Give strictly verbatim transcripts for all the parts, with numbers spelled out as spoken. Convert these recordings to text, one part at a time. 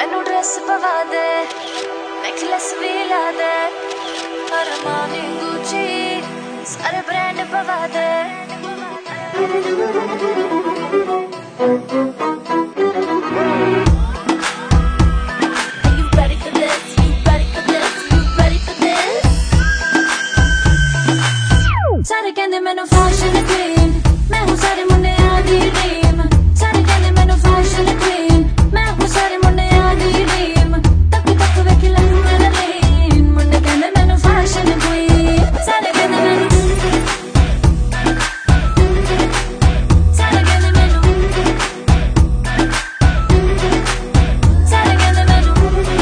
मैनू ड्रेस पवा दे, नेकलेस भी ला दे, अरमानी गुची सारे ब्रांड पवा दे। सारे कहंदे मैनू फैशन क्वीन, मैं हूँ सारे मुंडियां दी ड्रीम। सारे कहंदे मैनू फैशन क्वीन, मैं हूँ सारे मुंडियां दी ड्रीम। तक तक वेख लग मेरा लीन, मुंडे कहंदे मैनू फैशन क्वीन। सारे कहंदे मैनू, सारे कहंदे मैनू, सारे कहंदे मैनू।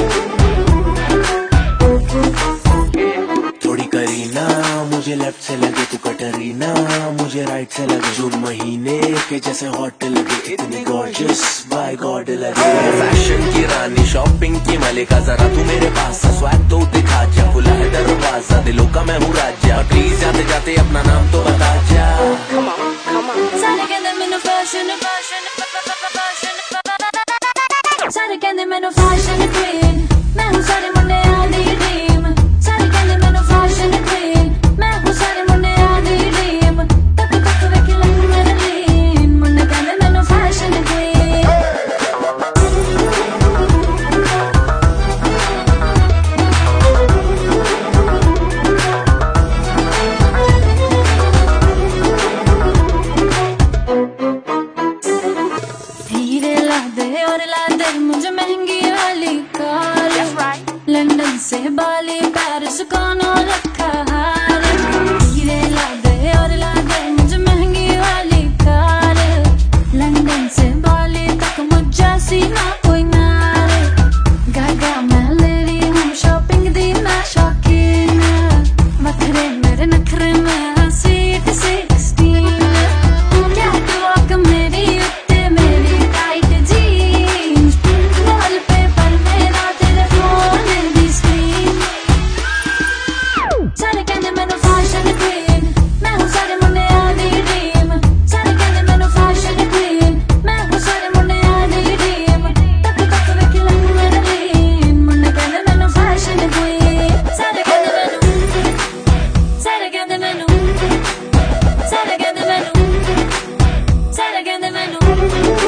थोड़ी करीना मुझे लेफ्ट से लगे तू कटरीना, मुझे राइट से लगे जून महीने के जैसे हॉट लगे, इतनी गॉर्जियस बाय गॉड लगे। फैशन की रानी शॉपिंग की मलिका, जरा तू मेरे पास स्वैग तो दिखा जा, खुला है दरवाजा दिलों का मैं हूँ राजा, प्लीज जाते जाते अपना नाम तो बता जा। सारे कहंदे मैनू फैशन फैशन फैशन, सारे कहंदे मैनू फैशन क्वीन, मैं हूँ सारे मुंडियां दी ड्रीम। सारे कहंदे मैनू फैशन क्वीन, मैं हूँ सारे मुंडियां दी ड्रीम। तक तक वेख लग मेरा लीन, मुंडे कहंदे मैनू फैशन क्वीन। हीरे ला दे और ला दे मुझे महंगी वाली कार, लंदन से बाली पेरिस कोनो रखा हार। हीरे ला दे और ला दे मुझे महंगी वाली कार, लंदन से बाली तक मुझ जैसी ना कोई नार। गागा मैं लेडी हूँ शॉपिंग दी मैं शौकीन, वखरे मेरे नखरे में स्वीट सिक्सटीन। कैट वॉक मेरी उत्ते मेरी टाइट जीन्स, वॉलपेपर मेरा तेरे फोन दी स्क्रीन। सारे कहंदे मैनू फैशन क्वीन, मैं हूँ सारे मुंडियां दी ड्रीम। सारे कहंदे मैनू फैशन क्वीन, मैं हूँ सारे मुंडियां दी ड्रीम। तक तक वेख लग मेरा लीन, मुंडे कहंदे मैनू फैशन क्वीन। सारे कहंदे मैनू, सारे कहंदे मैनू, सारे कहंदे मैनू, सारे कहंदे मैनू।